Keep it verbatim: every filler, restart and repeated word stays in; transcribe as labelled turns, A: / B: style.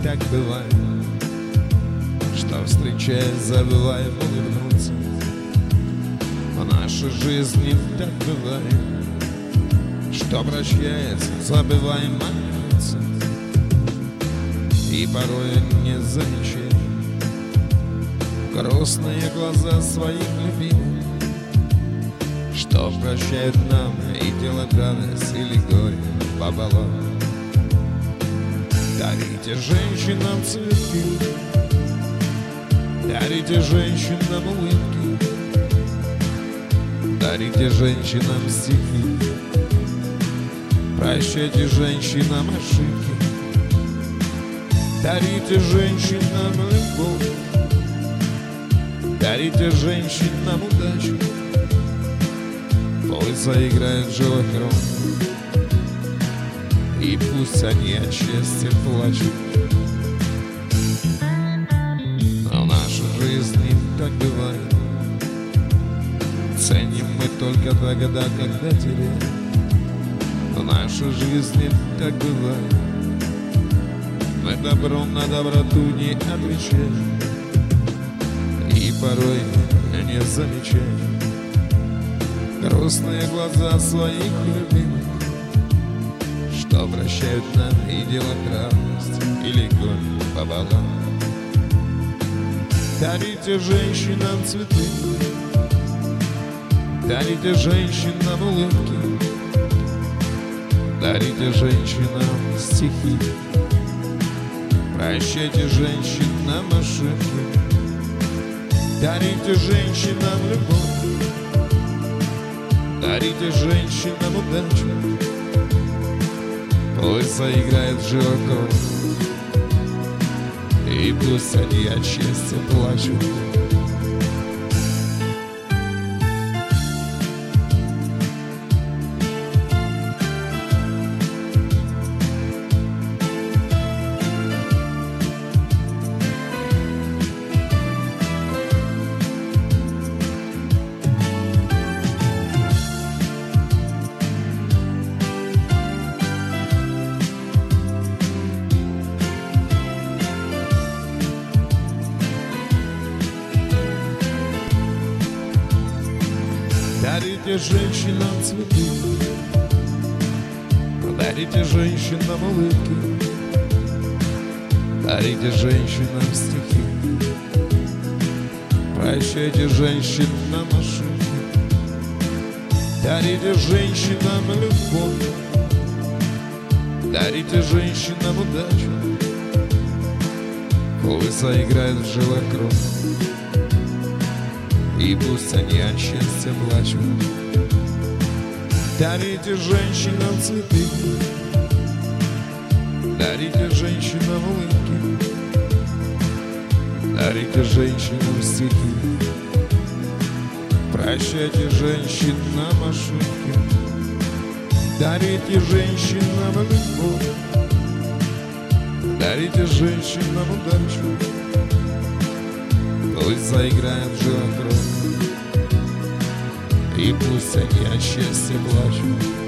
A: так бывает, что, встречаясь, забываем улыбнуться. В нашей жизни так бывает, что, прощаясь, забываем молиться. И порой не замечаем грустные глаза своих любимых, что прощают нам и делают радость или горе пополам. Дарите женщинам цветы, дарите женщинам улыбки, дарите женщинам стихи, прощайте женщинам ошибки. Дарите женщинам любовь, дарите женщинам удачу. Пусть заиграет живой гром, и пусть они от счастья плачут. Но в нашей жизни так бывает, ценим мы только тогда, когда теряем. В нашей жизни так бывает, мы добром на доброту не отвечаем. И порой не замечаем грустные глаза своих любимых, что прощают нам и делают радость или горе пополам. Дарите женщинам цветы, дарите женщинам улыбки, дарите женщинам стихи, прощайте женщинам ошибки. Дарите женщинам любовь, дарите женщинам удачу. Пусть заиграет живой кровь, и пусть они от счастья плачут. Дарите женщинам цветы, дарите женщинам улыбки, дарите женщинам стихи, прощайте женщинам ошибки. Дарите женщинам любовь, дарите женщинам удачу. Пусть заиграет в жилах кровь, и пусть они от счастья плачут. Дарите женщинам цветы, дарите женщинам улыбки, дарите женщинам стихи, прощайте женщинам ошибки. Дарите женщинам любовь, дарите женщинам удачу. Пусть заиграет в жилах кровь, и пусть они от счастья плачут.